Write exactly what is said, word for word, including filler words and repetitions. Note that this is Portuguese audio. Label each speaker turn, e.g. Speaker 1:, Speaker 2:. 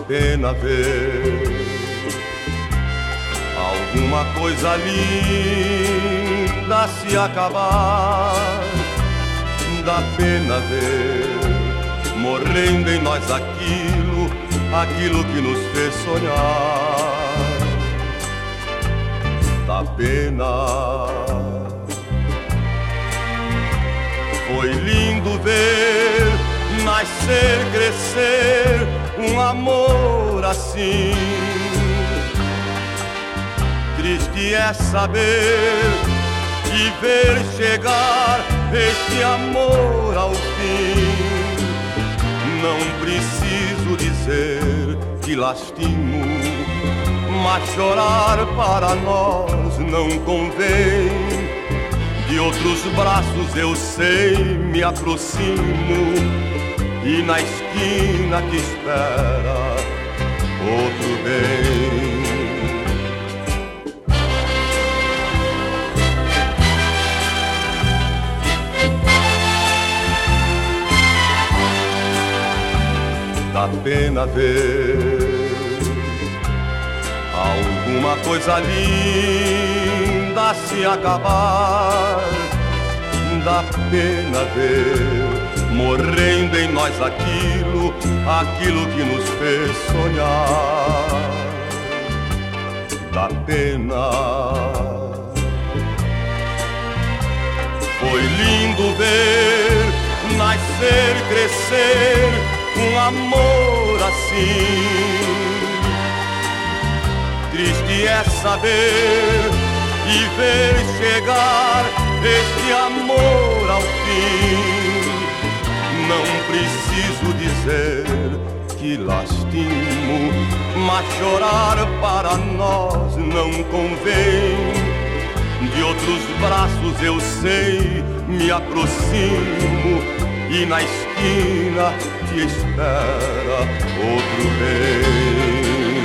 Speaker 1: pena ver alguma coisa linda se acabar. Dá pena ver morrendo em nós aquilo, aquilo que nos fez sonhar. Dá pena. Foi lindo ver nascer, crescer um amor assim. Triste é saber e ver chegar este amor ao fim. Não preciso dizer que lastimo, mas chorar para nós não convém. De outros braços eu sei, me aproximo, e na esquina que espera outro bem. Dá pena ver alguma coisa linda se acabar. Dá pena ver morrendo em nós aquilo, aquilo que nos fez sonhar. Dá pena. Foi lindo ver nascer, crescer um amor assim. Triste é saber e ver chegar este amor ao fim. Não preciso dizer que lastimo, mas chorar para nós não convém. De outros braços eu sei, me aproximo, e na esquina te espera outro bem.